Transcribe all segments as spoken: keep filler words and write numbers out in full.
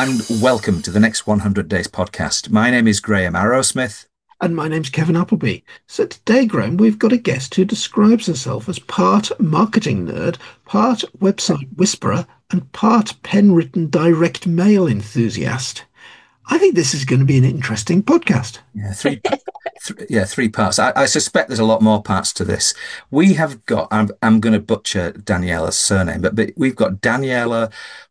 and welcome to the Next one hundred Days podcast. My name is Graham Arrowsmith. And my name's Kevin Appleby. So today, Graham, we've got a guest who describes herself as part marketing nerd, part website whisperer, and part pen-written direct mail enthusiast. I think this is going to be an interesting podcast. Yeah, three, th- yeah, three parts. I, I suspect there's a lot more parts to this. We have got, I'm, I'm going to butcher Daniela's surname, but, but we've got Daniela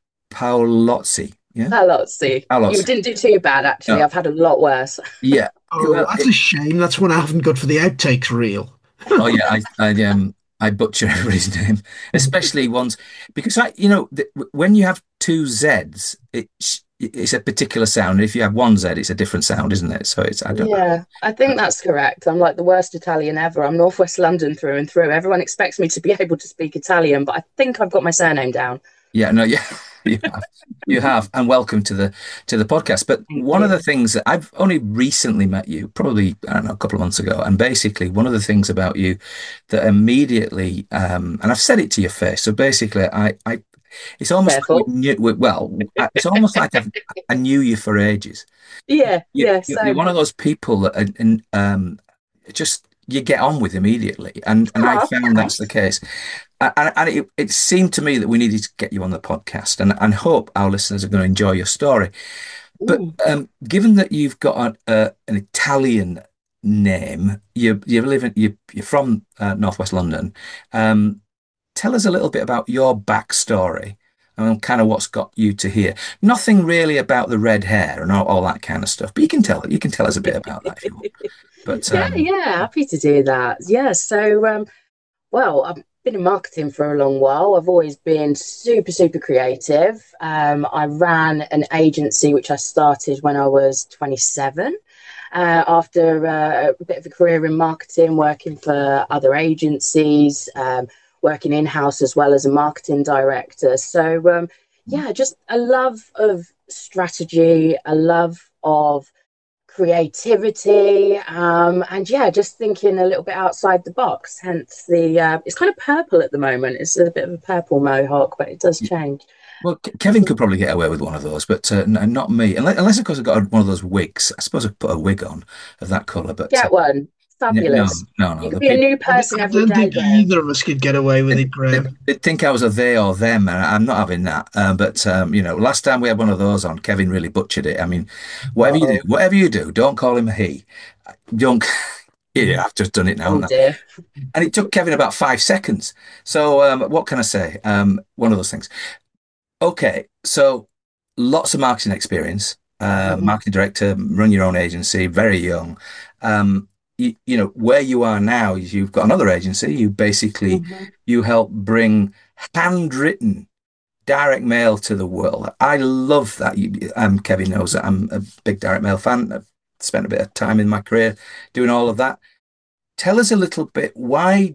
Paolozzi. Yeah, Paolozzi. Paolozzi. You didn't do too bad, actually. No. I've had a lot worse. Yeah. Oh, well, that's it, a shame. That's one I haven't got for the outtakes reel. Oh yeah, I, I um I butcher everybody's name, especially ones because I, you know, the, when you have two Z's, it's it's a particular sound. If you have one Z, it's a different sound, isn't it? So it's I don't. Yeah, know. I think that's correct. I'm like the worst Italian ever. I'm Northwest London through and through. Everyone expects me to be able to speak Italian, but I think I've got my surname down. Yeah, no, yeah. You have, you have, and welcome to the to the podcast. But Thank one you. of the things that I've only recently met you, probably I don't know, a couple of months ago, and basically one of the things about you that immediately, um, and I've said it to your face. So basically, I, I it's almost like knew, well, it's almost like I've, I knew you for ages. Yeah, you, yeah. You're, you're one of those people that, and um, just you get on with immediately, and and oh, I found that's the case. And, and it, it seemed to me that we needed to get you on the podcast, and, and hope our listeners are going to enjoy your story. But um, given that you've got a, uh, an Italian name, you you live in, you, you're from uh, Northwest London. Um, tell us a little bit about your backstory and kind of what's got you to here. Nothing really about the red hair and all, all that kind of stuff, but you can tell you can tell us a bit about that if you want. But um, yeah, yeah, happy to do that. Yeah, so um, well, I'm. been in marketing for a long while. I've always been super, super creative. Um, I ran an agency which I started when I was twenty-seven. Uh, after uh, a bit of a career in marketing, working for other agencies, um, working in-house as well as a marketing director. So um, yeah, just a love of strategy, a love of creativity, um, and yeah, just thinking a little bit outside the box. Hence the uh, it's kind of purple at the moment. It's a bit of a purple mohawk, but it does change. Well, Kevin could probably get away with one of those, but uh, no, not me. Unless, unless, of course, I've got one of those wigs. I suppose I'd put a wig on of that colour. But get uh, one. Fabulous. No, no, no. You could be people, a new person I every don't day. think either of us could get away with they, it, Graham. They, they'd think I was a they or them, and I'm not having that. Um, but, um, you know, last time we had one of those on, Kevin really butchered it. I mean, whatever Uh-oh. you do, whatever you do, don't call him a he. Don't... Yeah, I've just done it now. Oh, dear. And it took Kevin about five seconds. So um, what can I say? Um, one of those things. Okay, so lots of marketing experience. Uh, mm-hmm. Marketing director, run your own agency, very young. Um, you, you know, where you are now is you've got another agency. You basically, mm-hmm. you help bring handwritten direct mail to the world. I love that. You, um, Kevin knows that I'm a big direct mail fan. I've spent a bit of time in my career doing all of that. Tell us a little bit why,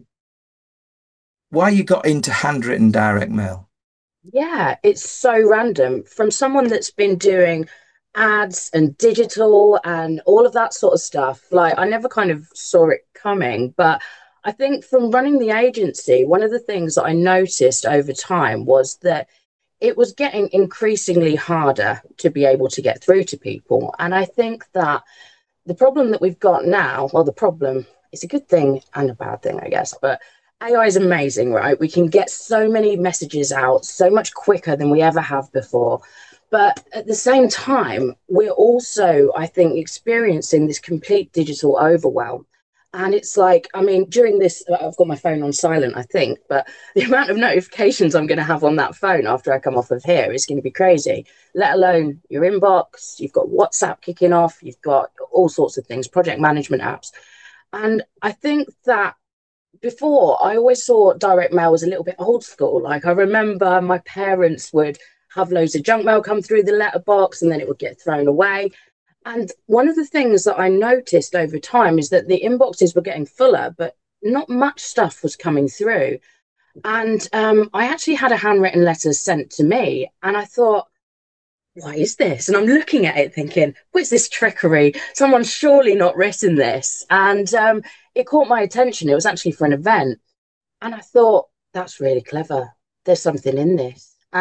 why you got into handwritten direct mail. Yeah, it's so random. From someone that's been doing ads and digital and all of that sort of stuff, like I never kind of saw it coming. But I think from running the agency, one of the things that I noticed over time was that it was getting increasingly harder to be able to get through to people. And I think that the problem that we've got now, well, the problem is a good thing and a bad thing, I guess, but A I is amazing, right? We can get so many messages out so much quicker than we ever have before. But at the same time, we're also, I think, experiencing this complete digital overwhelm. And it's like, I mean, during this, I've got my phone on silent, I think, but the amount of notifications I'm going to have on that phone after I come off of here is going to be crazy, let alone your inbox. You've got WhatsApp kicking off. You've got all sorts of things, project management apps. And I think that before, I always saw direct mail as a little bit old school. Like I remember my parents would have loads of junk mail come through the letterbox and then it would get thrown away. And one of the things that I noticed over time is that the inboxes were getting fuller, but not much stuff was coming through. And um, I actually had a handwritten letter sent to me and I thought, why is this? And I'm looking at it thinking, what's this trickery? Someone's surely not written this. And um, it caught my attention. It was actually for an event. And I thought, that's really clever. There's something in this. And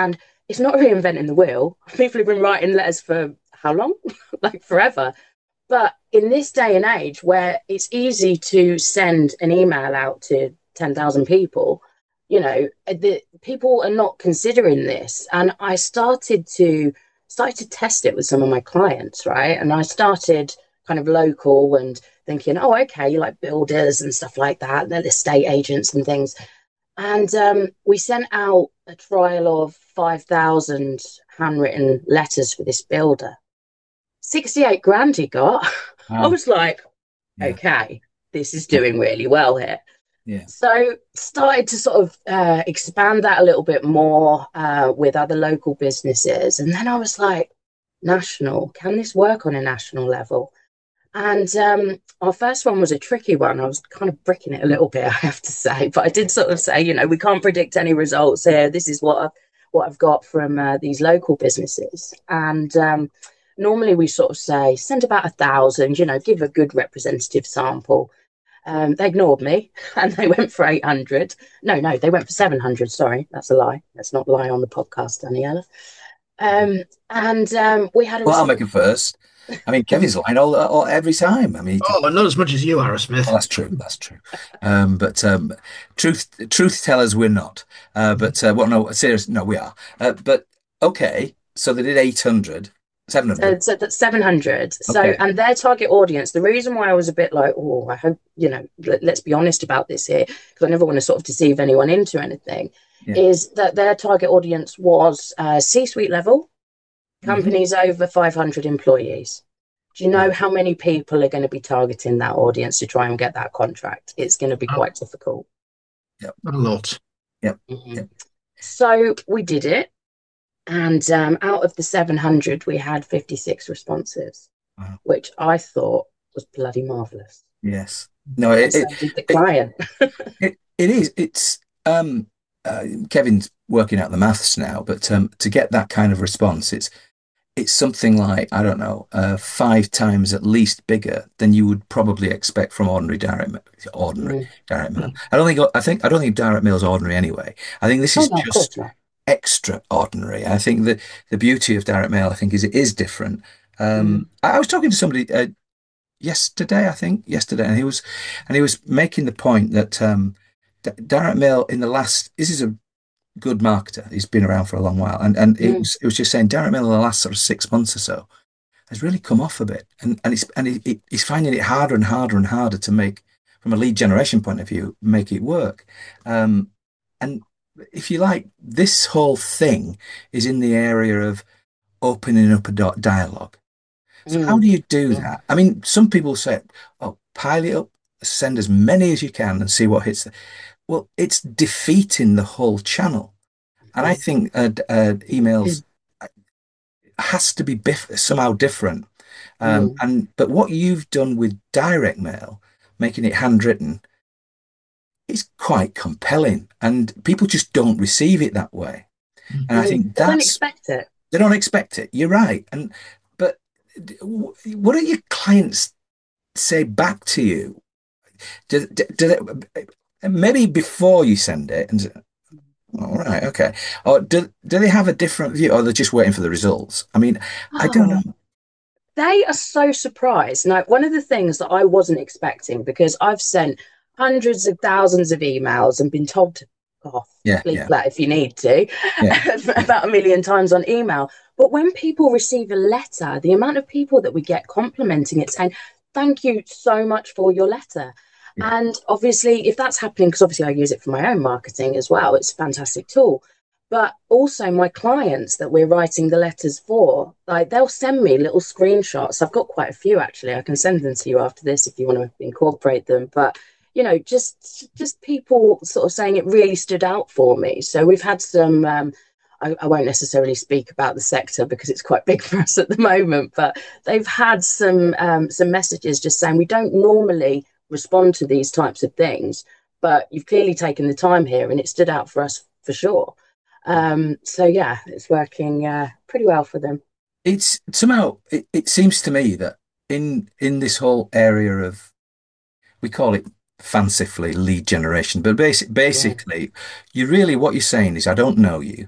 it's not reinventing the wheel. People have been writing letters for how long? Like forever. But in this day and age where it's easy to send an email out to ten thousand people, you know, the people are not considering this. And I started to started to test it with some of my clients, right? And I started kind of local and thinking, oh, okay, you like builders and stuff like that, they're estate agents and things. And um, we sent out a trial of five thousand handwritten letters for this builder. sixty-eight grand he got. I Wow. was like, Yeah. okay, this is doing really well here. Yeah. So started to sort of uh, expand that a little bit more uh, with other local businesses. And then I was like, national, can this work on a national level? And um, our first one was a tricky one. I was kind of bricking it a little bit, I have to say. But I did sort of say, you know, we can't predict any results here. This is what I've, what I've got from uh, these local businesses. And um, normally we sort of say, send about a thousand, you know, give a good representative sample. Um, they ignored me and they went for eight hundred. No, no, they went for seven hundred. Sorry, that's a lie. Let's not lie on the podcast, Daniela. Um, and um, we had a Well, I'll response. make it first. I mean, Kevin's lying all, all every time. I mean, Oh, not as much as you, Arrowsmith. well, that's true. That's true. Um, but um, truth, truth tellers, we're not. Uh, but uh, well, no, serious, no, we are. Uh, but okay, so they did eight hundred, seven hundred. Uh, so that's seven hundred. So, Okay. and their target audience, the reason why I was a bit like, oh, I hope, you know, let, let's be honest about this here, because I never want to sort of deceive anyone into anything, Yeah. is that their target audience was uh, C-suite level, Mhm. companies over five hundred employees. Do you know Yeah. how many people are going to be targeting that audience to try and get that contract? It's going to be Oh. quite difficult. A lot. Mhm. Yep. So we did it. And um, out of the seven hundred, we had fifty-six responses, Wow. which I thought was bloody marvelous. Yes. No, And it, so it, did the it, client. it, it is. It's um, uh, Kevin's working out the maths now, but um, to get that kind of response, it's it's something like, I don't know, uh, five times at least bigger than you would probably expect from ordinary direct ma- ordinary Mm. direct mail. I don't think I think I don't think direct mail is ordinary anyway. I think this Oh, is no, of course just not. extraordinary. I think that the beauty of direct mail, I think, is it is different. Mm. Um, I, I was talking to somebody uh, yesterday, I think, yesterday, and he was and he was making the point that um, d- direct mail in the last this is a good marketer. He's been around for a long while, and and it Mm. was it was just saying direct mail in the last sort of six months or so has really come off a bit, and and it's and he, he- he's finding it harder and harder and harder to make, from a lead generation point of view, make it work. Um, and if you like, this whole thing is in the area of opening up a do- dialogue. So how Mm. do you do Mm. that? I mean, some people say, "Oh, pile it up, send as many as you can, and see what hits." The... Well, it's defeating the whole channel. And I Mm. think uh, uh, emails has to be biff somehow different. Um, Mm. and but what you've done with direct mail, making it handwritten, is quite compelling, and people just don't receive it that way. And I Mm. think They don't that's expect it. they don't expect it. You're right. And but w- what do your clients say back to you? Do, do, do they, maybe before you send it and say, all right, okay. Or do do they have a different view, or they're just waiting for the results? I mean, I don't Oh, know. they are so surprised. Now, one of the things that I wasn't expecting, because I've sent hundreds of thousands of emails and been told to go off, Yeah, bleep yeah, that if you need to, yeah, yeah. about a million times on email. But when people receive a letter, the amount of people that we get complimenting it, saying, thank you so much for your letter. Yeah. And obviously, if that's happening, because obviously I use it for my own marketing as well, it's a fantastic tool. But also my clients that we're writing the letters for, like they'll send me little screenshots. I've got quite a few actually. I can send them to you after this if you want to incorporate them. But you know, just just people sort of saying it really stood out for me. So we've had some. Um, I, I won't necessarily speak about the sector because it's quite big for us at the moment. But they've had some um, some messages just saying we don't normally respond to these types of things, but you've clearly taken the time here, and it stood out for us for sure. Um, so yeah, it's working uh, pretty well for them. It's somehow it, it seems to me that in in this whole area of, we call it fancifully lead generation, but basic, Yeah. basically, you really what you're saying is, I don't know you.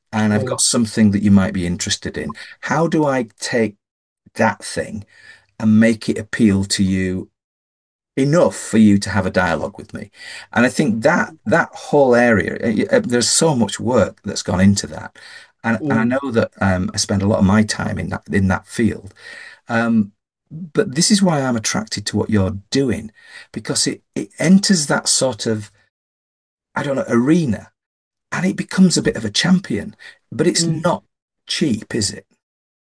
and I've Mm, got something that you might be interested in. How do I take that thing and make it appeal to you enough for you to have a dialogue with me? And I think that that whole area, uh, uh, there's so much work that's gone into that. And, and I mm, know that um, I spend a lot of my time in that in that field. Um, but this is why I'm attracted to what you're doing, because it, it enters that sort of, I don't know, arena, and it becomes a bit of a champion. But it's mm. not cheap, is it?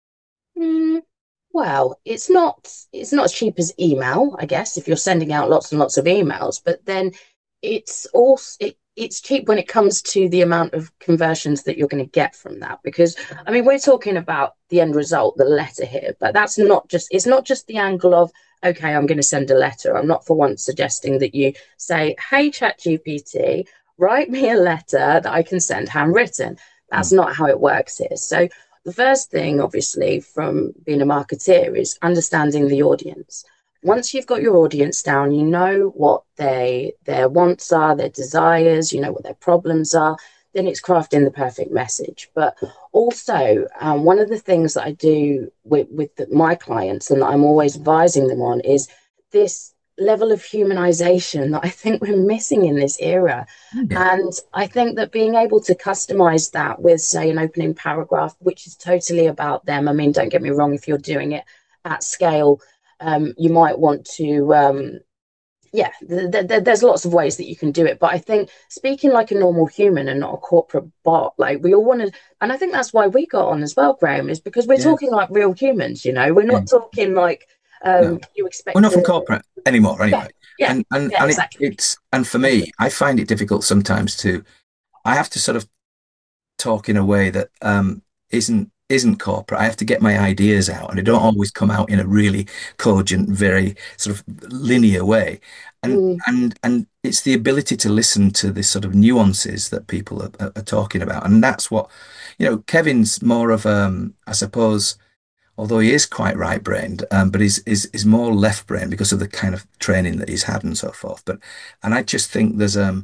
Mm, well, it's not it's not as cheap as email, I guess, if you're sending out lots and lots of emails, but then it's also it, it's cheap when it comes to the amount of conversions that you're going to get from that. Because I mean, we're talking about the end result, the letter here, but that's not just it's not just the angle of, okay, I'm going to send a letter. I'm not for once suggesting that you say, hey, ChatGPT, write me a letter that I can send handwritten. That's Mm. not how it works here. So the first thing, obviously, from being a marketeer is understanding the audience. Once you've got your audience down, you know what they their wants are, their desires, you know what their problems are, then it's crafting the perfect message. But also, um, one of the things that I do with, with the, my clients and that I'm always advising them on is this level of humanization that I think we're missing in this era. Yeah. And I think that being able to customize that with, say, an opening paragraph, which is totally about them. I mean, don't get me wrong, if you're doing it at scale, um, you might want to, um, yeah, th- th- there's lots of ways that you can do it. But I think speaking like a normal human and not a corporate bot, like we all want to, and I think that's why we got on as well, Graham, is because we're Yeah. talking like real humans, you know, we're Yeah. not talking like No. um, you We're expect not from to, corporate anymore, yeah, anyway. yeah, And and yeah, and it, exactly. it's and for me, I find it difficult sometimes to. I have to sort of talk in a way that um, isn't isn't corporate. I have to get my ideas out, and they don't always come out in a really cogent, very sort of linear way. And Mm, and and it's the ability to listen to the sort of nuances that people are, are, are talking about, and that's what, you know, Kevin's more of um, I suppose, although he is quite right-brained, um, but he's is is more left-brained because of the kind of training that he's had and so forth. But and I just think there's um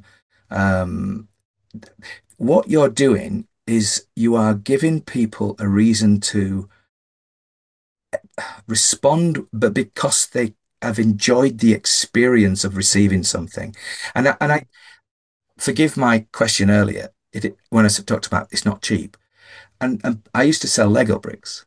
um what you're doing is you are giving people a reason to respond, but because they have enjoyed the experience of receiving something. And I, and I forgive my question earlier. It, when I talked about it's not cheap, and, and I used to sell Lego bricks,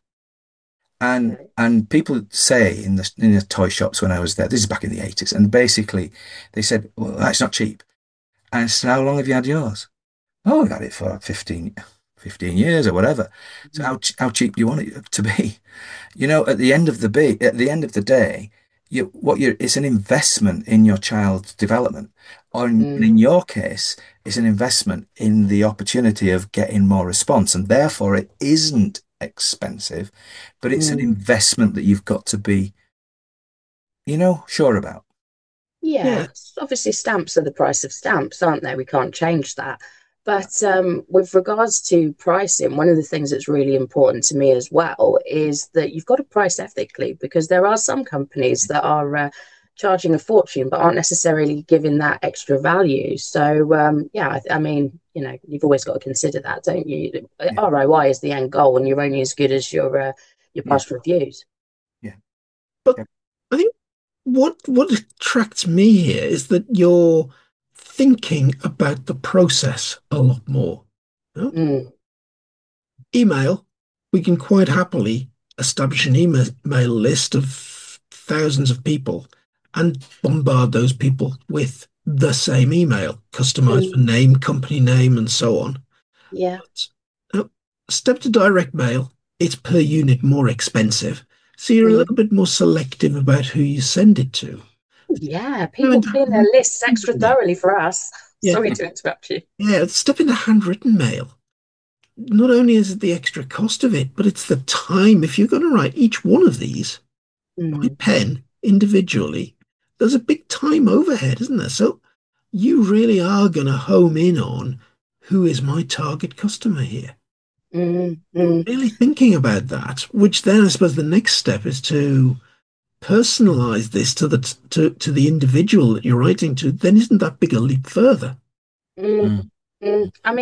and right. and people say in the in the toy shops when I was there. This is back in the eighties, and basically they said, "Well, that's not cheap." And I said, "How long have you had yours?" Oh, I got it for fifteen, fifteen years or whatever. So how, ch- how cheap do you want it to be? You know, at the end of the be at the end of the day, you what you're it's an investment in your child's development. Or in, Mm, in your case, it's an investment in the opportunity of getting more response. And therefore it isn't expensive, but it's an mm. investment that you've got to be, you know, sure about. Yeah, Yeah, obviously stamps are the price of stamps, aren't they? We can't change that. But um, with regards to pricing, one of the things that's really important to me as well is that you've got to price ethically, because there are some companies that are uh, charging a fortune but aren't necessarily giving that extra value. So um, yeah, I, I mean, you know, you've always got to consider that, don't you? Yeah. R O I is the end goal, and you're only as good as your uh, your Yeah. past reviews. Yeah. but Yeah. I think what what attracts me here is that you're thinking about the process a lot more. You know? Mm, Email, we can quite happily establish an email list of thousands of people and bombard those people with the same email, customized for mm, name, company name, and so on. yeah. But uh, step to direct mail, it's per unit more expensive. So you're a Mm. little bit more selective about who you send it to. Yeah, Step people into clean their lists extra handwritten mail. thoroughly for us. Yeah, Sorry to interrupt you. yeah, step into handwritten mail. Not only is it the extra cost of it, but it's the time. If you're going to write each one of these by Mm, pen individually, there's a big time overhead, isn't there? So you really are going to home in on who is my target customer here. mm, mm. Really thinking about that, which then I suppose the next step is to personalize this to the to, to the individual that you're writing to. Then isn't that big a leap further? Mm, Mm. mm. I mean,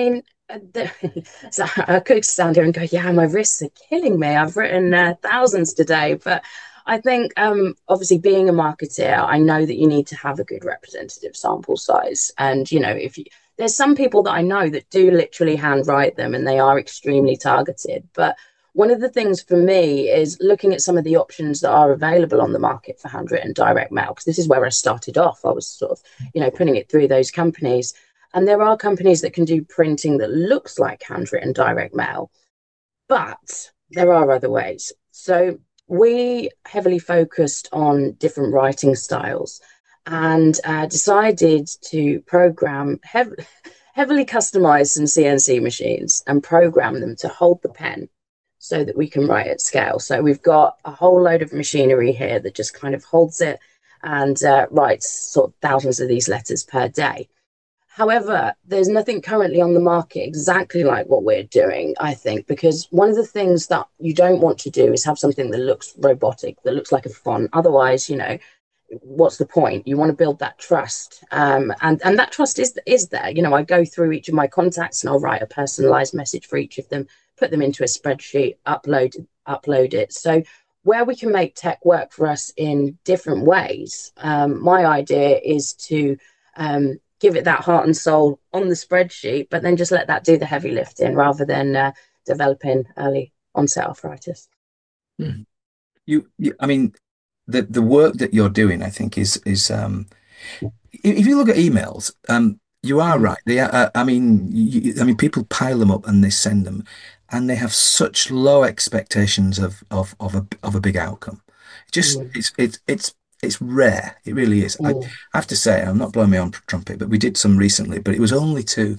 uh, the, so I could stand here and go, yeah, my wrists are killing me. I've written uh, thousands today, but I think um, obviously being a marketer, I know that you need to have a good representative sample size. And, you know, if you, there's some people that I know that do literally handwrite them and they are extremely targeted. But one of the things for me is looking at some of the options that are available on the market for handwritten direct mail, because this is where I started off. I was sort of, you know, putting it through those companies. And there are companies that can do printing that looks like handwritten direct mail, but there are other ways. So we heavily focused on different writing styles and uh, decided to program hev- heavily customize some C N C machines and program them to hold the pen so that we can write at scale. So we've got a whole load of machinery here that just kind of holds it and uh, writes sort of thousands of these letters per day. However, there's nothing currently on the market exactly like what we're doing, I think, because one of the things that you don't want to do is have something that looks robotic, that looks like a font. Otherwise, you know, what's the point? You want to build that trust. Um, and, and that trust is, is there. You know, I go through each of my contacts and I'll write a personalized message for each of them, put them into a spreadsheet, upload, upload it. So where we can make tech work for us in different ways, um, my idea is to um, give it that heart and soul on the spreadsheet, but then just let that do the heavy lifting rather than uh, developing early onset arthritis. Hmm. You, you, I mean, the the work that you're doing, I think, is is um, if you look at emails, um, you are Mm. right. They are, uh, I mean, you, I mean, people pile them up and they send them, and they have such low expectations of of of a of a big outcome. Just Mm. it's it's it's it's rare. It really is. I, Mm. I have to say, I'm not blowing my own trumpet, but we did some recently, but it was only to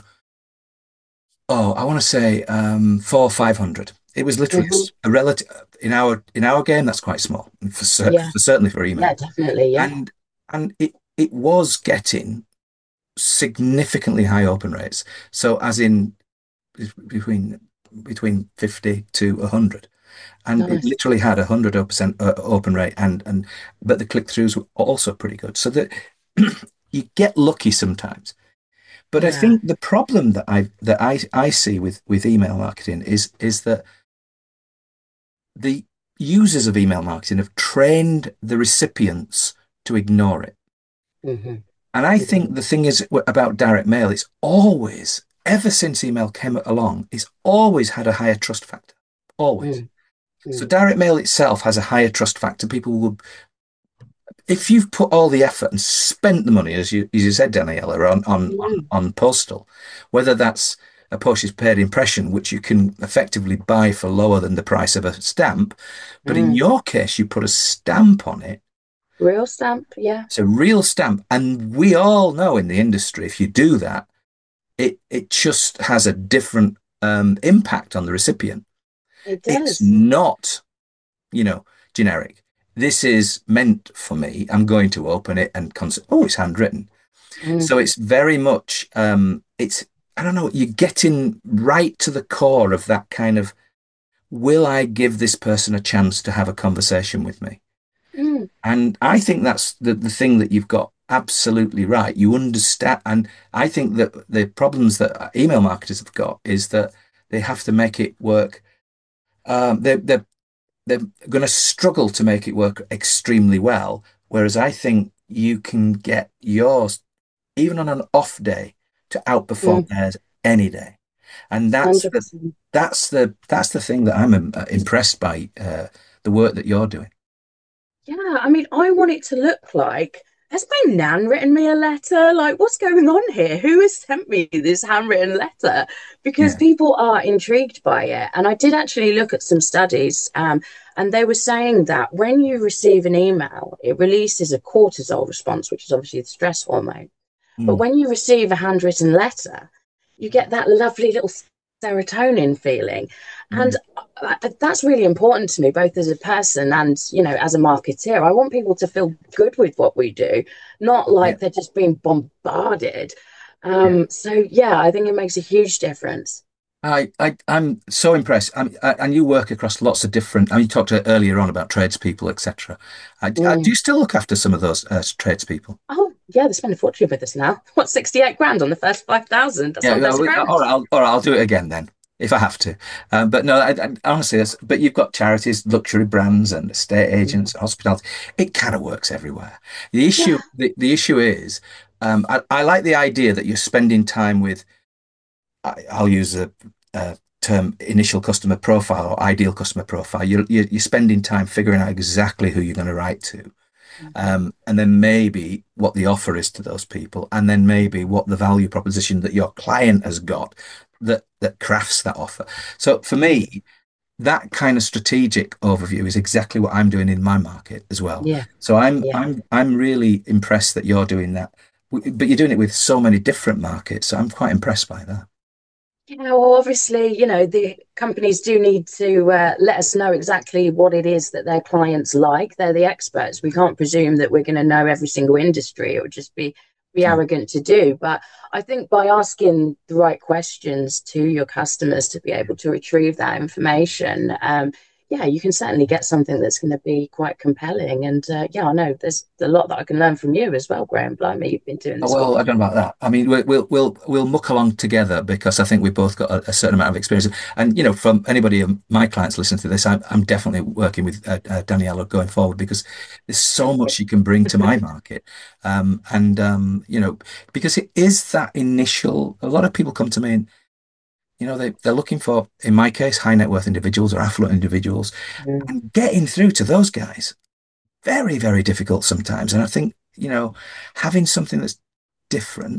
oh, I want to say um, four or five hundred. It was literally a, Mm-hmm. s- a relative in our in our game. That's quite small for, cer- Yeah, for certainly for yeah, email, definitely. Yeah. and and it it was getting significantly high open rates. So as in between between fifty to one hundred, and it Nice. literally had a one hundred percent open rate, and and but the click-throughs were also pretty good. So that you get lucky sometimes. But I Yeah. think the problem that I that I I see with with email marketing is is that the users of email marketing have trained the recipients to ignore it. Mm-hmm. And I Mm-hmm. think the thing is about direct mail, it's always, ever since email came along, it's always had a higher trust factor. Always. So Mm-hmm. direct mail itself has a higher trust factor. People will, if you've put all the effort and spent the money, as you as you said, Daniela, on on on, Mm-hmm. on postal, whether that's a postage paid impression, which you can effectively buy for lower than the price of a stamp, but in Mm. your case, you put a stamp on it. Real stamp. Yeah, It's a real stamp, and we all know in the industry, if you do that, it it just has a different um, impact on the recipient. it It's does. not, you know, generic. This is meant for me. I'm going to open it and cons oh, it's handwritten. Mm. So it's very much um, it's I don't know. You're getting right to the core of that kind of. Will I give this person a chance to have a conversation with me? Mm. And I think that's the, the thing that you've got absolutely right. You understand. And I think that the problems that email marketers have got is that they have to make it work. Um, they're, they're, they're going to struggle to make it work extremely well. Whereas I think you can get yours, even on an off day, to outperform Mm. theirs any day. And that's the one hundred percent. that's the that's the thing that I'm um, impressed by uh, the work that you're doing. Yeah, I mean, I want it to look like, has my nan written me a letter? Like, what's going on here? Who has sent me this handwritten letter? Because Yeah. people are intrigued by it. And I did actually look at some studies, um, and they were saying that when you receive an email, it releases a cortisol response, which is obviously the stress hormone. But Mm. when you receive a handwritten letter, you get that lovely little serotonin feeling. And Mm. uh, that's really important to me, both as a person and, you know, as a marketeer. I want people to feel good with what we do, not Yeah. like they're just being bombarded. Yeah. Um, so, yeah, I think it makes a huge difference. I, I, I'm so impressed. I, I, and you work across lots of different. I mean, you talked uh, earlier on about tradespeople, et cetera. I, I, do Mm. you still look after some of those uh, tradespeople? Oh, yeah, they spend a fortune with us now. What, sixty-eight grand on the first five thousand? That's Yeah. not a Well, best we- all grand. right. I'll, all right. I'll do it again then if I have to. Um, but no, I, I, honestly, that's, but you've got charities, luxury brands, and estate agents, Mm. hospitality. It kind of works everywhere. The issue, Yeah. the, the issue is, um, I, I like the idea that you're spending time with. I, I'll use a, a term initial customer profile or ideal customer profile. You're, you're, you're spending time figuring out exactly who you're going to write to. Mhm. Um, and then maybe what the offer is to those people, and then maybe what the value proposition that your client has got that that crafts that offer. So for Mm. me, that kind of strategic overview is exactly what I'm doing in my market as well. Yeah. So I'm Yeah. I'm I'm really impressed that you're doing that, but you're doing it with so many different markets. So I'm quite impressed by that. Yeah, well, obviously, you know, the companies do need to uh, let us know exactly what it is that their clients like. They're the experts. We can't presume that we're going to know every single industry. It would just be be Sure. arrogant to do. But I think by asking the right questions to your customers to be able to retrieve that information, um, yeah, you can certainly get something that's going to be quite compelling. And uh, yeah, I know there's a lot that I can learn from you as well, Graham. Blimey, you've been doing Oh, this for well, I don't know about that. I mean, we- we'll we'll we'll muck along together because I think we've both got a, a certain amount of experience. And you know, from anybody of my clients listening to this, I'm I'm definitely working with uh, uh, Daniela going forward because there's so Thank much you. she can bring to my market. Um, and um, you know, because it is that initial. A lot of people come to me and you know they they're looking for, in my case, high net worth individuals or affluent individuals, Mm. and getting through to those guys very very difficult sometimes. And I think you know having something that's different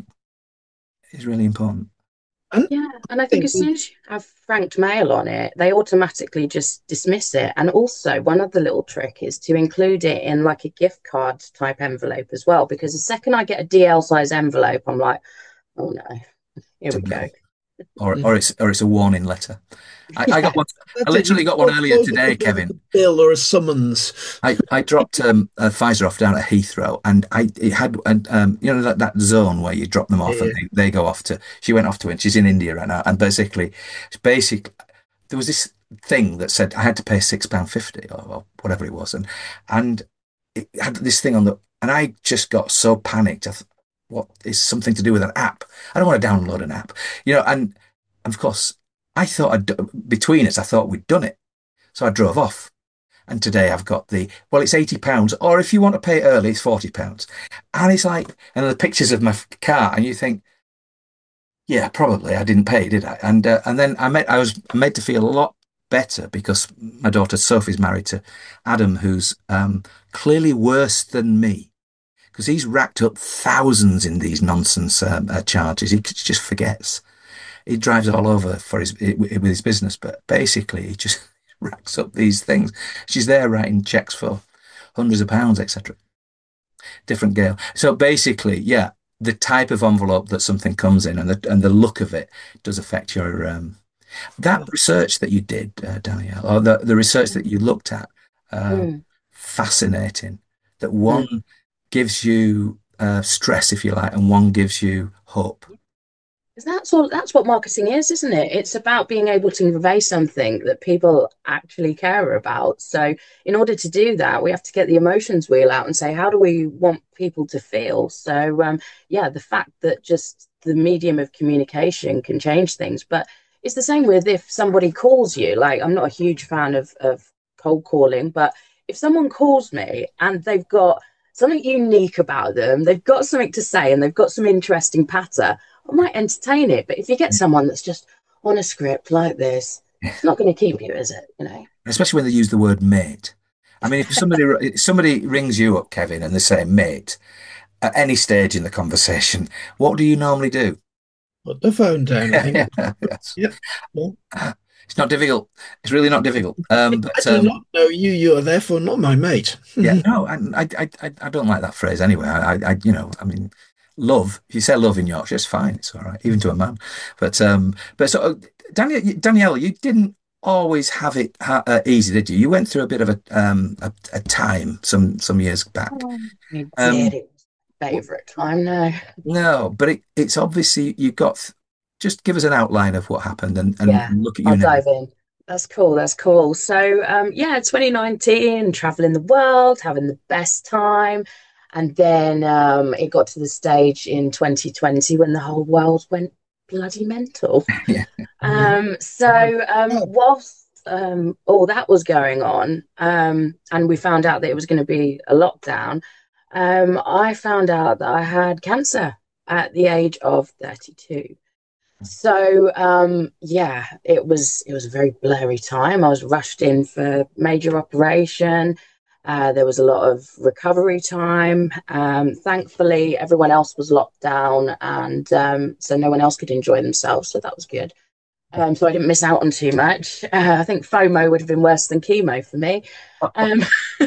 is really important. And Yeah, and I I think think as soon as you have franked mail on it, they automatically just dismiss it. And also, one other little trick is to include it in like a gift card type envelope as well, because the second I get a D L size envelope, I'm like, oh no, here It's a we go. bill, or mm, or it's or it's a warning letter. I, I got Yeah. one. I that's it. You literally can got one earlier upload it today, with a Kevin. bill or a summons. I, I dropped um, a Pfizer off down at Heathrow, and I it had and um, you know that, that zone where you drop them off and Yeah. they, they go off to. She went off to it. She's in India right now, and basically, basically there was this thing that said I had to pay six pound fifty or, or whatever it was, and and it had this thing on the, and I just got so panicked. I thought, what is something to do with an app? I don't want to download an app, you know. And, and of course, I thought I'd, between us, I thought we'd done it, so I drove off. And today I've got the, well, it's eighty pounds, or if you want to pay early, it's forty pounds. And it's like, and the pictures of my car, and you think, yeah, probably I didn't pay, did I? And uh, and then I made, I was made to feel a lot better because my daughter Sophie's married to Adam, who's um, clearly worse than me because he's racked up thousands in these nonsense um, uh, charges. He just forgets. He drives all over for his with his business, but basically he just racks up these things. She's there writing checks for hundreds of pounds, et cetera. Different Gale. So basically, yeah, the type of envelope that something comes in and the and the look of it does affect your um, that research that you did, uh, Danielle, or the the research that you looked at. Uh, Mm. fascinating. That Mm. one gives you uh, stress, if you like, and one gives you hope. 'Cause that's all, that's what marketing is, isn't it? It's about being able to convey something that people actually care about. So, in order to do that, we have to get the emotions wheel out and say, how do we want people to feel? So, um, yeah, the fact that just the medium of communication can change things. But it's the same with if somebody calls you. Like, I'm not a huge fan of, of cold calling, but if someone calls me and they've got something unique about them, they've got something to say, and they've got some interesting patter, I might entertain it. But if you get someone that's just on a script like this, it's not going to keep you, is it? You know. Especially when they use the word mate. I mean, if somebody if somebody rings you up, Kevin, and they say mate at any stage in the conversation, what do you normally do? Put the phone down and hang up. Yes. Yep. Well, It's not difficult. It's really not difficult. Um, I but do um, not know you. You are therefore not my mate. yeah, no, I, I, I, I don't like that phrase anyway. I, I, you know, I mean, love. If you say love in Yorkshire, it's fine. It's all right, even to a man. But, um, but so, uh, Daniel, Daniela, you didn't always have it ha uh, easy, did you? You went through a bit of a, um, a, a time some, some years back. Oh, I did. Um, It was my favourite time now. no, but it, it's obviously you got just give us an outline of what happened and, and Yeah, look at you I'll now. dive in. That's cool. That's cool. So, um, yeah, twenty nineteen, traveling the world, having the best time. And then um, it got to the stage in twenty twenty when the whole world went bloody mental. Yeah. Um, so, um, whilst um, all that was going on, um, and we found out that it was going to be a lockdown, um, I found out that I had cancer at the age of thirty-two. So um, yeah, it was it was a very blurry time. I was rushed in for major operation. Uh, there was a lot of recovery time. Um, thankfully, everyone else was locked down, and um, so no one else could enjoy themselves. So that was good. Um, so I didn't miss out on too much. Uh, I think FOMO would have been worse than chemo for me. Um,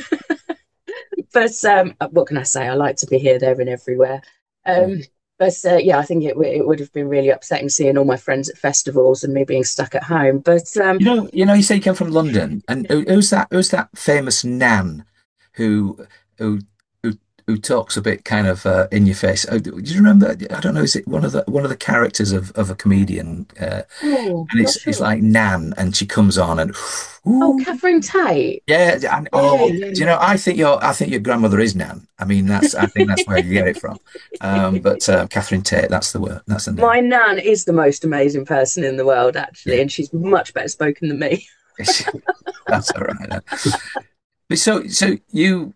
but um, what can I say? I like to be here, there, and everywhere. Yeah. Um, but uh, yeah, I think it, w- it would have been really upsetting seeing all my friends at festivals and me being stuck at home. But um, You know, you know, you say you came from London, and who, who's that? Who's that famous Nan who who who who talks a bit kind of uh, in your face? Oh, do you remember? I don't know. Is it one of the one of the characters of of a comedian? Uh, oh, and not it's it's sure. like Nan, and she comes on and Oh, ooh, Catherine Tate. yeah, and Yeah, oh, yeah, do you know? yeah. I think your I think your grandmother is Nan. I mean, that's I think that's where you get it from. Um, but uh, Catherine Tate, that's the word. That's the name. My nan is the most amazing person in the world, actually, Yeah, and she's much better spoken than me. that's all right. Then. But so so you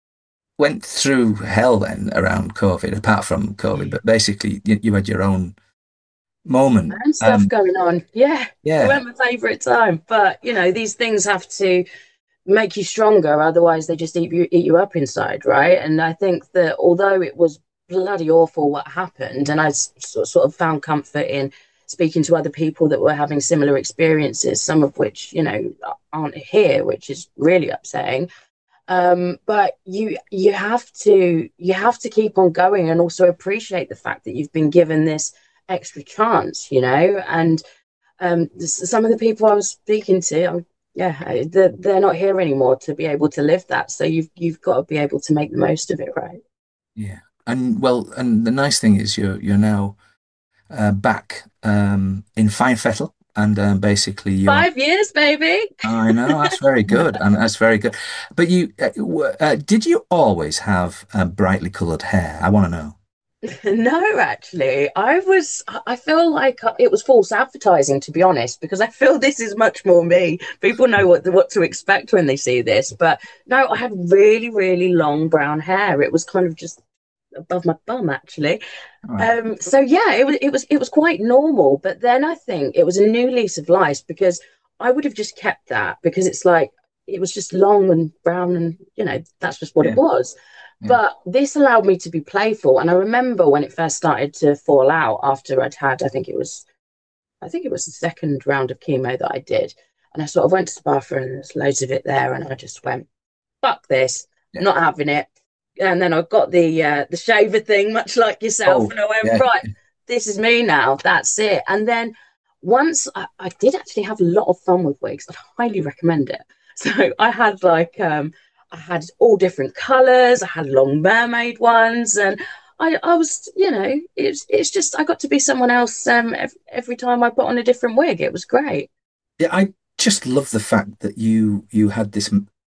went through hell then around COVID, apart from COVID, Yeah. but basically you, you had your own moment. And stuff Um, going on. Yeah, it yeah, weren't my favourite time. But, you know, these things have to make you stronger, otherwise they just eat you eat you up inside, right? And I think that although it was bloody awful what happened, and I s- sort sort of found comfort in speaking to other people that were having similar experiences, some of which, you know, aren't here, which is really upsetting. Um, but you you have to you have to keep on going and also appreciate the fact that you've been given this extra chance, you know, and um, some of the people I was speaking to, um, yeah, they're, they're not here anymore to be able to live that. So you've you've got to be able to make the most of it, right? yeah. And well, and the nice thing is you're you're now uh, back um, in Fine Fettle, and um, basically you're. Five years, baby. I know that's very good, and that's very good. But you, uh, w- uh, did you always have uh, brightly coloured hair? I want to know. No, actually, I was. I feel like it was false advertising, to be honest, because I feel this is much more me. People know what what to expect when they see this, but no, I had really, really long brown hair. It was kind of just above my bum, actually. All right. Um, so yeah, it was it was it was quite normal. But then I think it was a new lease of life because I would have just kept that because it's like it was just long and brown and you know that's just what it Yeah, was. yeah, But this allowed me to be playful. And I remember when it first started to fall out after I'd had, I think it was I think it was the second round of chemo that I did. And I sort of went to the bathroom and there's loads of it there and I just went, fuck this, yeah. not having it. And then I got the uh, the shaver thing, much like yourself, Oh, and I went, yeah. right, this is me now. That's it. And then once I, I did actually have a lot of fun with wigs. I'd highly recommend it. So I had like um I had all different colours, I had long mermaid ones, and I, I was, you know, it's it's just I got to be someone else um every, every time I put on a different wig. It was great. Yeah, I just love the fact that you you had this,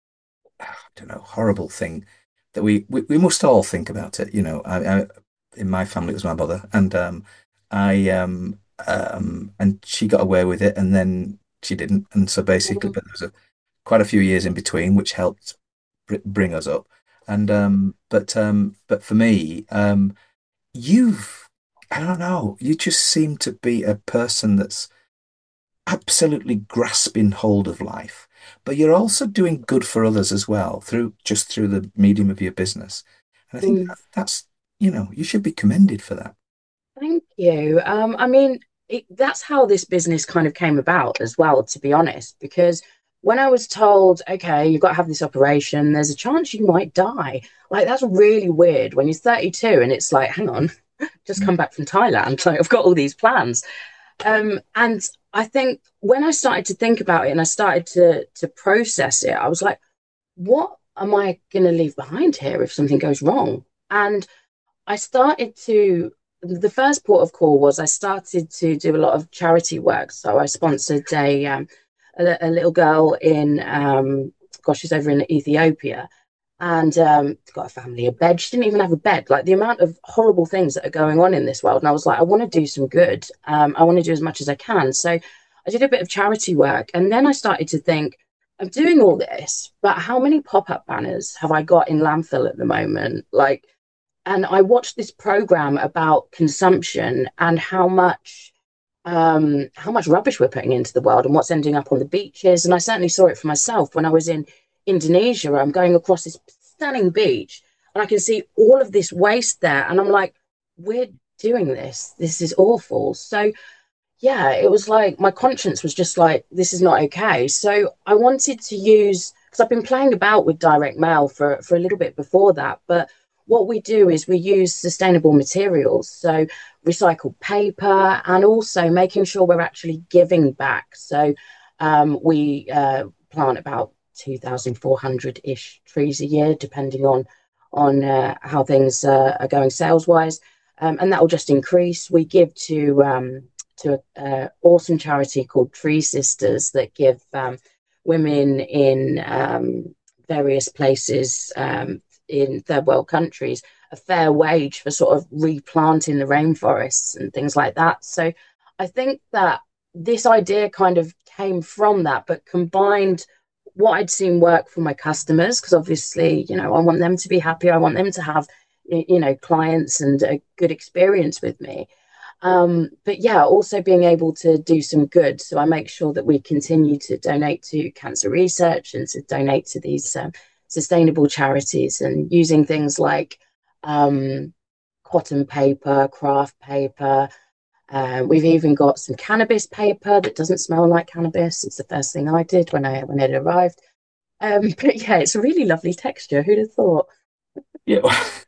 I don't know, horrible thing that we we, we must all think about it. You know, I, I in my family it was my mother, and um, I um um and she got away with it, and then she didn't, and so basically, but there was a quite a few years in between, which helped br bring us up. And um, but um, but for me, um, you've I don't know, you just seem to be a person that's absolutely grasping hold of life, but you're also doing good for others as well through just through the medium of your business. And I think Mm. that, that's, you know, you should be commended for that. Thank you. Um, I mean, it, that's how this business kind of came about as well, to be honest, because when I was told, okay, you've got to have this operation, there's a chance you might die. Like, that's really weird when you're thirty-two and it's like, hang on, just come back from Thailand. Like, I've got all these plans. Um, and I think when I started to think about it and I started to to process it, I was like, what am I going to leave behind here if something goes wrong? And I started to the first port of call was I started to do a lot of charity work. So I sponsored a um, a, a little girl in um, gosh, she's over in Ethiopia, and um, got a family, a bed. She didn't even have a bed. Like the amount of horrible things that are going on in this world, and I was like, I want to do some good. Um, I want to do as much as I can. So I did a bit of charity work, and then I started to think, I'm doing all this, but how many pop-up banners have I got in landfill at the moment? Like, and I watched this program about consumption and how much um how much rubbish we're putting into the world and what's ending up on the beaches. And I certainly saw it for myself when I was in Indonesia. I'm going across this stunning beach and I can see all of this waste there, and I'm like, we're doing this. This is awful. So yeah, it was like my conscience was just like, this is not okay. So I wanted to use, because I've been playing about with direct mail for, for a little bit before that, but what we do is we use sustainable materials, so recycled paper, and also making sure we're actually giving back. So um, we uh, plant about two thousand four hundred ish trees a year, depending on on uh, how things uh, are going sales wise, um, and that will just increase. We give to um, to an awesome charity called Tree Sisters that give um, women in um, various places um, in third world countries a fair wage for sort of replanting the rainforests and things like that. So I think that this idea kind of came from that, but combined what I'd seen work for my customers, because obviously, you know, I want them to be happy. I want them to have, you know, clients and a good experience with me. Um, but yeah, also being able to do some good. So I make sure that we continue to donate to cancer research and to donate to these um, sustainable charities, and using things like um, cotton paper, craft paper. Uh, we've even got some cannabis paper that doesn't smell like cannabis. It's the first thing I did when I when it arrived. Um, but yeah, it's a really lovely texture. Who'd have thought? Yeah,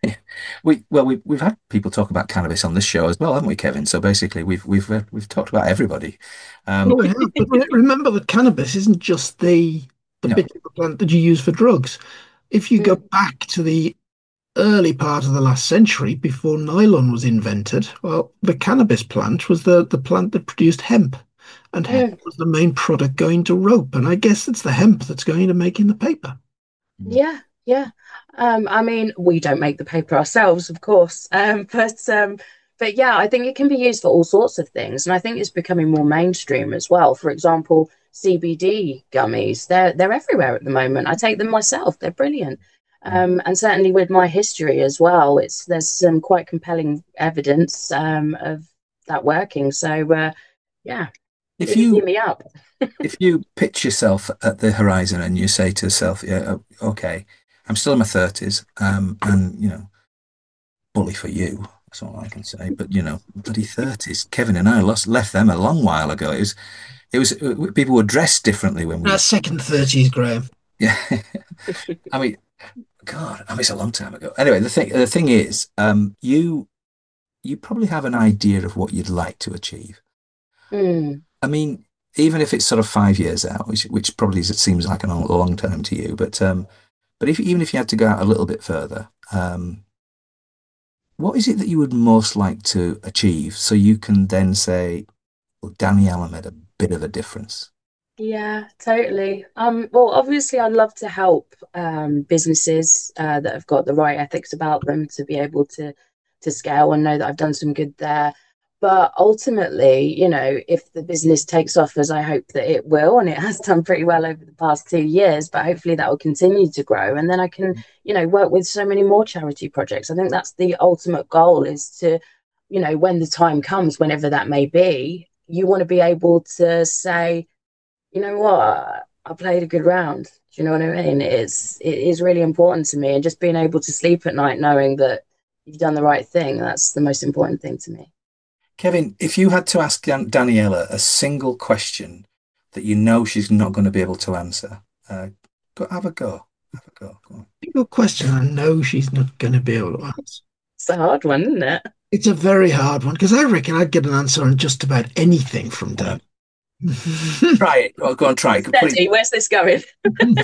we well we we've had people talk about cannabis on this show as well, haven't we, Kevin? So basically, we've we've uh, we've talked about everybody. Um, Well, we have, but re- remember that cannabis isn't just the the no, bit of the plant that you use for drugs. If you go Mm, back to the early part of the last century, before nylon was invented, well, the cannabis plant was the, the plant that produced hemp, and hemp mm. was the main product going to rope. And I guess it's the hemp that's going to making the paper. Yeah, yeah. Um, I mean, we don't make the paper ourselves, of course. Um, but um, but yeah, I think it can be used for all sorts of things, and I think it's becoming more mainstream as well. For example, C B D gummies, they're they're everywhere at the moment. I take them myself; they're brilliant. Um, and certainly with my history as well, it's there's some quite compelling evidence um, of that working. So uh, yeah, if easy you me up. if you pitch yourself at the horizon and you say to yourself, yeah, okay, I'm still in my thirties, um, and you know, bully for you. That's all I can say. But you know, bloody thirties. Kevin and I lost left them a long while ago. It was it was uh, people were dressed differently when we Uh, were. second thirties, Graham. Yeah. I mean, God, I mean, it's a long time ago. Anyway, the thing the thing is, um, you you probably have an idea of what you'd like to achieve. Mm, I mean, even if it's sort of five years out, which which probably is, it seems like a long, long time to you, but um, but if even if you had to go out a little bit further, um, what is it that you would most like to achieve so you can then say, well, Daniela made a bit of a difference? yeah, totally. Um, well, obviously, I'd love to help um, businesses uh, that have got the right ethics about them to be able to to scale and know that I've done some good there. But ultimately, you know, if the business takes off as I hope that it will, and it has done pretty well over the past two years, but hopefully that will continue to grow, and then I can, you know, work with so many more charity projects. I think that's the ultimate goal, is to, you know, when the time comes, whenever that may be, you want to be able to say, you know what, I played a good round. Do you know what I mean? It's it is really important to me, and just being able to sleep at night knowing that you've done the right thing, that's the most important thing to me. Kevin, if you had to ask Dan Daniela a single question that you know she's not going to be able to answer, uh, go have a go. Have a go. Go on. Your question, I know she's not going to be able to answer. It's a hard one, isn't it? It's a very hard one because I reckon I'd get an answer on just about anything from Go Dan. on. Try it. Well, go on, try it. Put it. Steady, where's this going?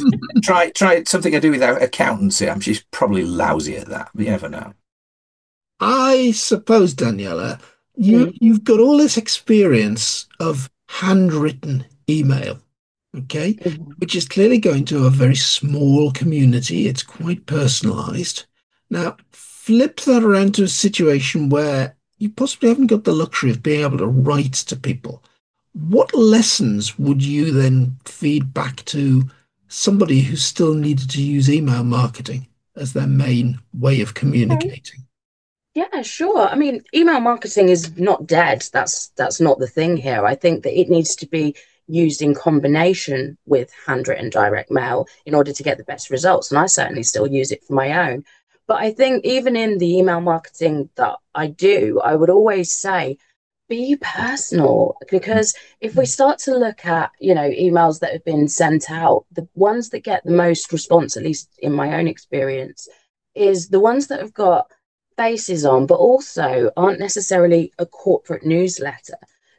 Try try something to do with our accountancy. I'm she's probably lousy at that. But you never know. I suppose, Daniela, you Mm, you've got all this experience of handwritten email, okay, mhm. which is clearly going to a very small community. It's quite personalized. Now, flip that around to a situation where you possibly haven't got the luxury of being able to write to people. What lessons would you then feed back to somebody who still needed to use email marketing as their main way of communicating? Yeah, sure. I mean, email marketing is not dead. That's that's not the thing here. I think that it needs to be used in combination with handwritten direct mail in order to get the best results. And I certainly still use it for my own. But I think even in the email marketing that I do, I would always say be personal, because if we start to look at, you know, emails that have been sent out, the ones that get the most response, at least in my own experience, is the ones that have got faces on, but also aren't necessarily a corporate newsletter.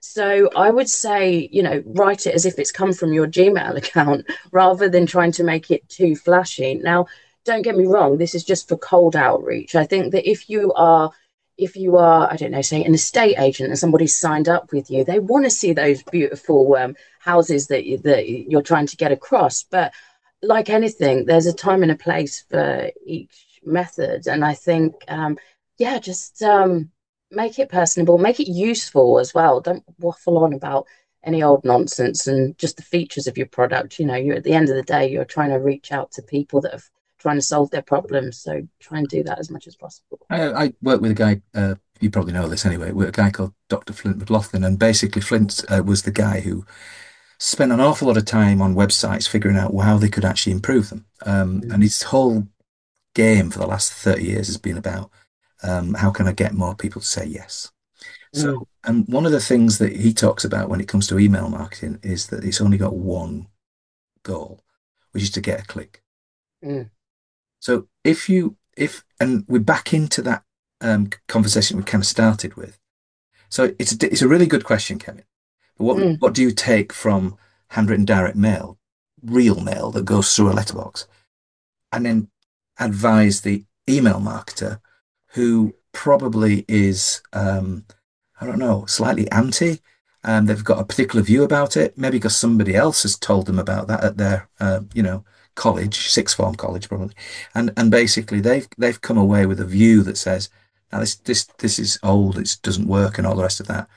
So I would say, you know, write it as if it's come from your Gmail account rather than trying to make it too flashy. Now, don't get me wrong, this is just for cold outreach. I think that if you are if you are, I don't know, say an estate agent and somebody's signed up with you, they want to see those beautiful um, houses that you, that you're trying to get across. But like anything, there's a time and a place for each method, and I think, um, yeah, just um, make it personable, make it useful as well. Don't waffle on about any old nonsense and just the features of your product. You know, you're at the end of the day, you're trying to reach out to people that are trying to solve their problems. So try and do that as much as possible. I, I work with a guy, uh, you probably know this anyway, with a guy called doctor Flint McLaughlin. And basically, Flint uh, was the guy who spent an awful lot of time on websites figuring out how they could actually improve them. Um, and his whole game for the last thirty years has been about um, how can I get more people to say yes? So, Mm, and one of the things that he talks about when it comes to email marketing is that it's only got one goal, which is to get a click. mm, So if you, if, and we're back into that um, conversation we kind of started with. So it's a, it's a really good question, Kevin. But what, mm, what do you take from handwritten direct mail, real mail that goes through a letterbox, and then advise the email marketer who probably is, um, I don't know, slightly anti. Um, they've got a particular view about it, maybe because somebody else has told them about that at their, uh, you know, college, sixth form college probably, and and basically they've they've come away with a view that says, now this this this is old, it doesn't work, and all the rest of that.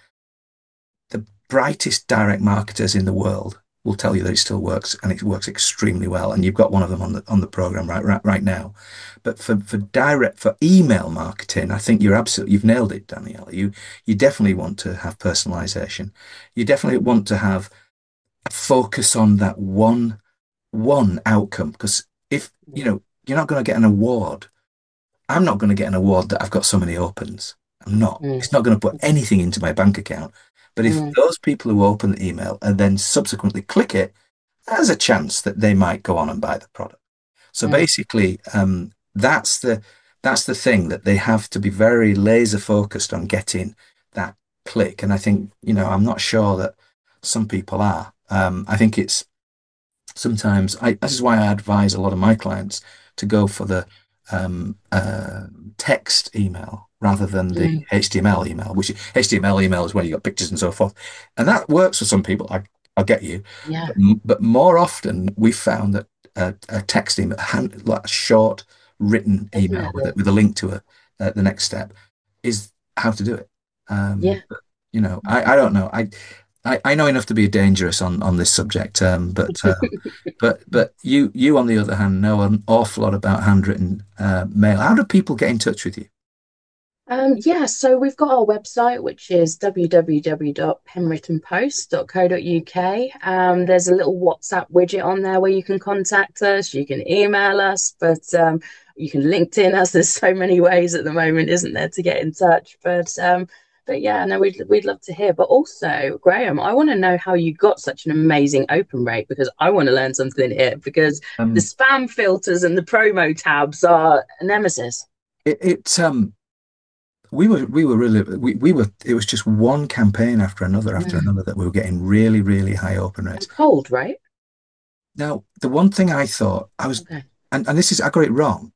The brightest direct marketers in the world will tell you that it still works and it works extremely well. And you've got one of them on the on the program right right, right now. But for, for direct for email marketing, I think you're absolutely you've nailed it, Danielle. You you definitely want to have personalization. You definitely want to have a focus on that one one outcome. Because if you know you're not going to get an award, I'm not going to get an award that I've got so many opens. I'm not. mm, It's not going to put anything into my bank account. But if mm, those people who open the email and then subsequently click it, there's a chance that they might go on and buy the product. So mm, basically, um, that's the that's the thing that they have to be very laser focused on getting that click. And I think, you know, I'm not sure that some people are. Um, I think it's sometimes I, this is why I advise a lot of my clients to go for the um, uh, text email rather than the mm. H T M L email, which H T M L email is where you got pictures and so forth. And that works for some people. I, I'll get you. Yeah, But, but more often we've found that a, a text email, hand, like a short written email with a, definitely. with a link to a, uh, the next step is how to do it. Yeah. Um, but, you know, I, I don't know. I, I, I know enough to be dangerous on, on this subject, um, but uh, but but you you on the other hand know an awful lot about handwritten uh, mail. How do people get in touch with you? Um, yeah, so we've got our website, which is w w w dot penwritten post dot co dot u k. Um, there's a little WhatsApp widget on there where you can contact us, you can email us, but um, you can LinkedIn us. There's so many ways at the moment, isn't there, to get in touch? But um, but yeah, no, we'd we'd love to hear. But also, Graham, I want to know how you got such an amazing open rate, because I want to learn something here, because the Um, spam filters and the promo tabs are a nemesis. it, it um we were we were really we, we were it was just one campaign after another after Mm. another that we were getting really really high open And rates. cold, right? Now the one thing I thought I was Okay. and, and this is I got it wrong.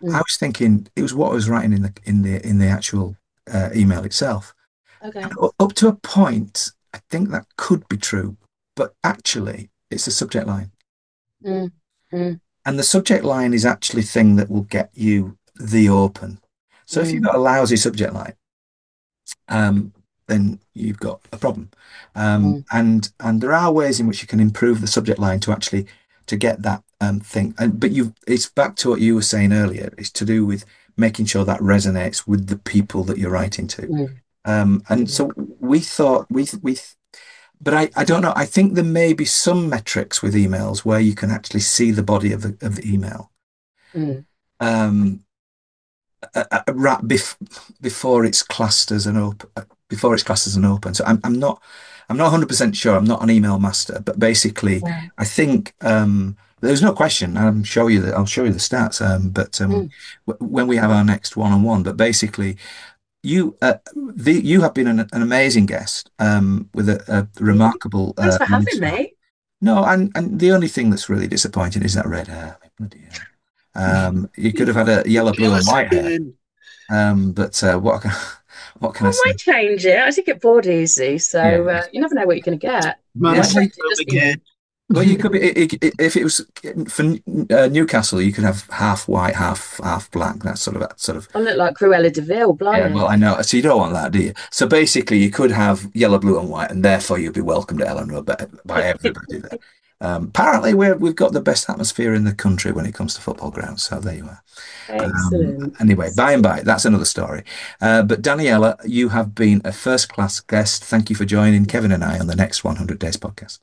I Mm. was thinking it was what I was writing in the in the in the actual uh, email itself. And Okay. u- up to a point, I think that could be true, but actually, it's the subject line, Mm. Mm. and the subject line is actually thing that will get you the open. So if you've Mm. got a lousy subject line, um, then you've got a problem. Um, Mm. and and there are ways in which you can improve the subject line to actually to get that um, thing. And but you, it's back to what you were saying earlier. It's to do with making sure that resonates with the people that you're writing to. Mm. Um, and Mm. so we thought we we, but I I don't know. I think there may be some metrics with emails where you can actually see the body of the of the email. Mm. Um, uh, uh, right bef before it's classed as an open before it's classed as an open. So I'm I'm not I'm not one hundred percent sure. I'm not an email master, but basically Yeah. I think um, there's no question. I'm show you that I'll show you the stats. Um, but um, Mm. w when we have our next one-on-one, but basically you uh, the you have been an, an amazing guest um, with a, a remarkable Thanks uh, for knowledge having now. me. No, and and the only thing that's really disappointing is that red hair. Bloody hell. Um, you could have had a yellow, blue, and Jealous white hair. again. Um, but uh, what can, what can I I say? might change it. I do get bored easy, Yeah, so uh, you never know what you're going to get. yeah. Might Man's Well, change you, it home just for you. again. well, you could be it, it, if it was for uh, Newcastle, you could have half white, half half black. That sort of that sort of. I look like Cruella de Vil, Yeah, well, blimey. I know. So you don't want that, do you? So basically, you could have yellow, blue, and white, and therefore you'd be welcomed at Ellen Road by, by everybody there. Um, apparently, we're, we've got the best atmosphere in the country when it comes to football grounds. So there you are. Um, Excellent. anyway, by and by, that's another story. Uh, but Daniela, you have been a first class guest. Thank you for joining Kevin and I on the next one hundred Days podcast.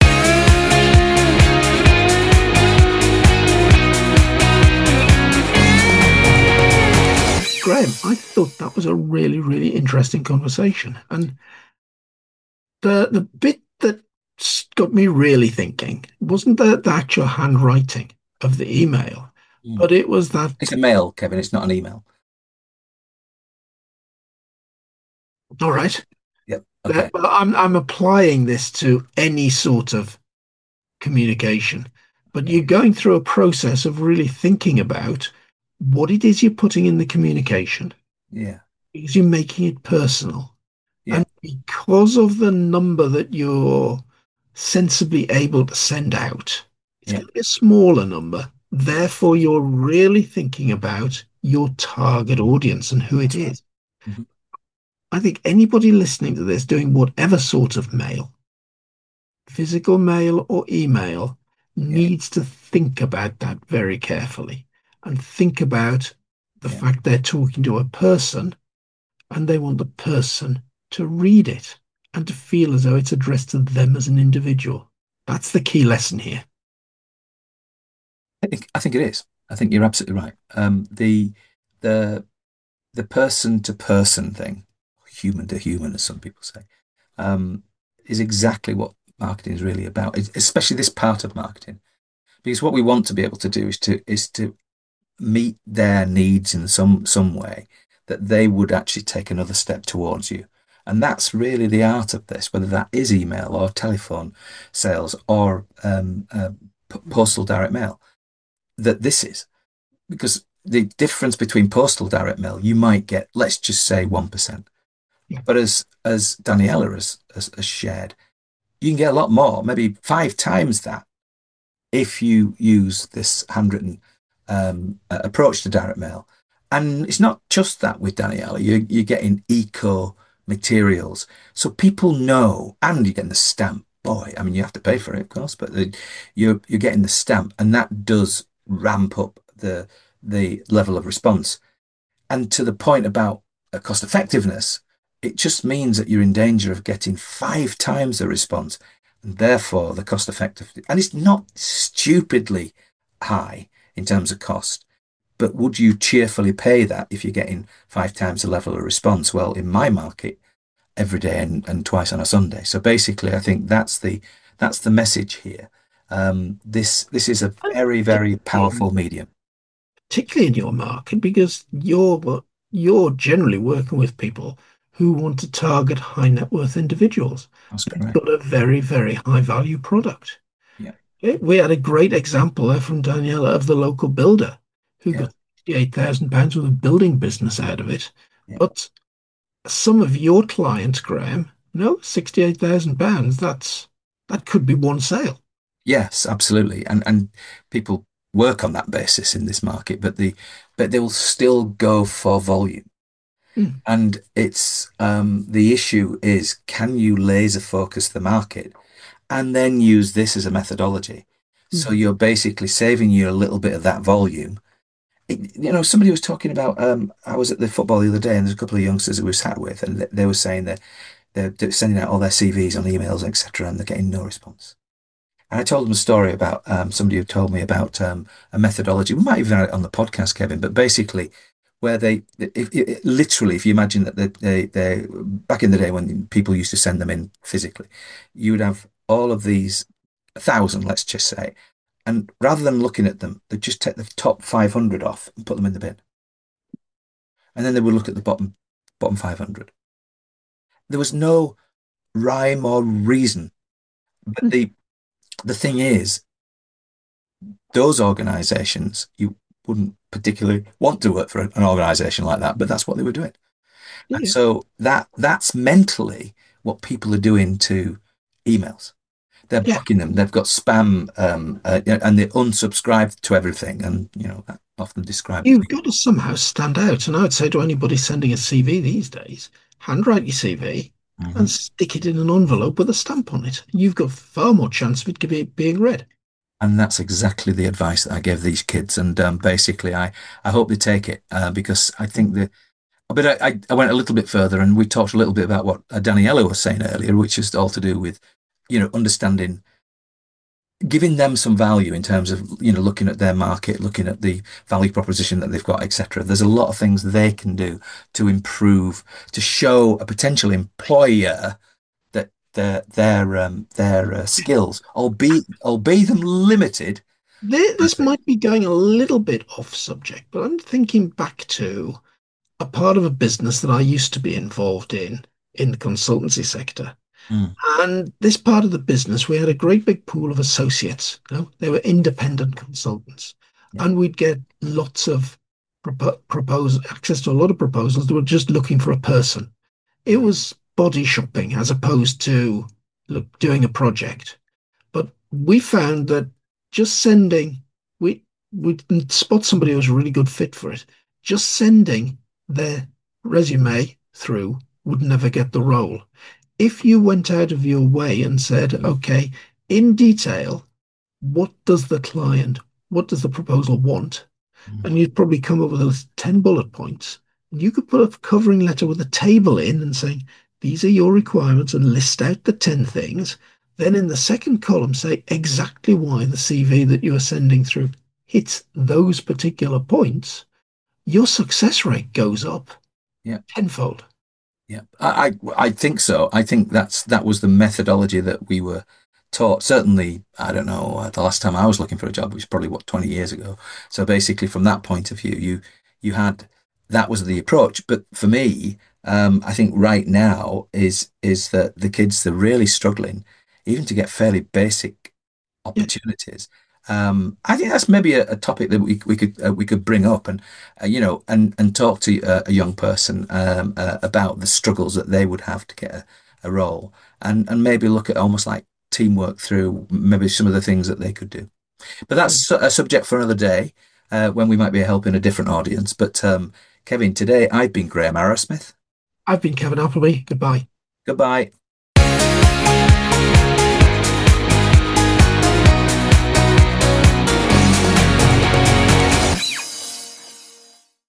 Graham, I thought that was a really, really interesting conversation. And the the bit that s- got me really thinking wasn't the, the actual handwriting of the email, Mm. but it was that, It's a mail, Kevin. It's not an email. all right, Yep. Okay. that, well, I'm I'm applying this to any sort of communication, but Yeah. you're going through a process of really thinking about what it is you're putting in the communication Yeah. because you're making it personal. Yeah. And because of the number that you're sensibly able to send out, it's Yeah. going to be a smaller number. Therefore, you're really thinking about your target audience and who it That's right. is. Mhm. I think anybody listening to this doing whatever sort of mail, physical mail or email, Yeah. needs to think about that very carefully and think about the Yeah. fact they're talking to a person and they want the person to read it and to feel as though it's addressed to them as an individual. That's the key lesson here. I think I think it is. I think you're absolutely right. Um, the the the person to person thing, human to human, as some people say, um, is exactly what marketing is really about, es- especially this part of marketing. Because what we want to be able to do is to is to meet their needs in some some way that they would actually take another step towards you. And that's really the art of this, whether that is email or telephone sales or um, uh, p- postal direct mail, that this is. Because the difference between postal direct mail, you might get, let's just say one percent. Yeah. But as as Daniela has, has, has shared, you can get a lot more, maybe five times that if you use this handwritten um, uh, approach to direct mail. And it's not just that with Daniela, you're, you're getting eco materials. So people know, and you're getting the stamp. Boy, I mean, you have to pay for it, of course, but the, you're, you're getting the stamp, and that does ramp up the, the level of response. And to the point about uh, cost effectiveness, it just means that you're in danger of getting five times the response and therefore the cost effective. And it's not stupidly high in terms of cost, but would you cheerfully pay that if you're getting five times the level of response? Well, in my market, every day and, and twice on a Sunday. So basically, I think that's the that's the message here. Um, this this is a very, very powerful medium. Particularly in your market, because you're you're generally working with people who want to target high net worth individuals. That's They've correct. got a very, very high value product. Yeah, Okay, we had a great example there from Daniela of the local builder who yeah, got sixty-eight thousand pounds with a building business out of it. Yeah. But some of your clients, Graham, no, sixty-eight thousand pounds, that's that could be one sale. Yes, absolutely. And and people work on that basis in this market, but the but they will still go for volume. Mm, And it's um, the issue is, can you laser focus the market and then use this as a methodology? So mm. you're basically saving you a little bit of that volume. It- you know, somebody was talking about, um, I was at the football the other day and there's a couple of youngsters that we sat with and they, they were saying that they're, they're sending out all their C Vs on emails, et cetera, and they're getting no response. And I told them a story about um, somebody who told me about um, a methodology. We might even have it on the podcast, Kevin, but basically where they, if, if, literally, if you imagine that they, they, they, back in the day when people used to send them in physically, you would have all of these, a thousand, let's just say, and rather than looking at them, they'd just take the top five hundred off and put them in the bin. And then they would look at the bottom, bottom five hundred. There was no rhyme or reason. But the, the thing is, those organizations, you wouldn't particularly want to work for an organization like that, but that's what they were doing. And Yeah, so that that's mentally what people are doing to emails. They're yeah. blocking them. They've got spam, um, uh, and they unsubscribe to everything. And you know that often describes You've people. got to somehow stand out. And I would say to anybody sending a C V these days, handwrite your C V and Mhm. stick it in an envelope with a stamp on it. You've got far more chance of it be- being read. And that's exactly the advice that I gave these kids. And um, basically, I I hope they take it uh, because I think the. But I, I went a little bit further, and we talked a little bit about what Daniela was saying earlier, which is all to do with, you know, understanding, giving them some value in terms of, you know, looking at their market, looking at the value proposition that they've got, et cetera. There's a lot of things they can do to improve, to show a potential employer that their their um, their uh, skills, albeit albeit them limited. This might be going a little bit off subject, but I'm thinking back to a part of a business that I used to be involved in, in the consultancy sector. Mm, And this part of the business, we had a great big pool of associates. You know, they were independent consultants, yeah, and we'd get lots of propo- propose access to a lot of proposals that were just looking for a person. It was body shopping as opposed to look, doing a project. But we found that just sending, we we didn't spot somebody who was a really good fit for it. Just sending their resume through would never get the role. If you went out of your way and said, okay, in detail, what does the client, what does the proposal want? mm, And you'd probably come up with a list of ten bullet points. And you could put a covering letter with a table in and saying, these are your requirements and list out the ten things. Then in the second column, say exactly why the C V that you are sending through hits those particular points. Your success rate goes up yeah. tenfold. Yeah, I, I I think so. I think that's that was the methodology that we were taught. Certainly, I don't know, uh, the last time I was looking for a job was probably what twenty years ago. So basically, from that point of view, you you had that was the approach. But for me, um, I think right now is is that the kids are really struggling, even to get fairly basic Yeah. opportunities. Um, I think that's maybe a, a topic that we we could uh, we could bring up and uh, you know and and talk to a, a young person um, uh, about the struggles that they would have to get a, a role and and maybe look at almost like teamwork through maybe some of the things that they could do. But that's a subject for another day uh, when we might be helping a different audience. But um, Kevin, today I've been Graham Arrowsmith. I've been Kevin Appleby. Goodbye. Goodbye.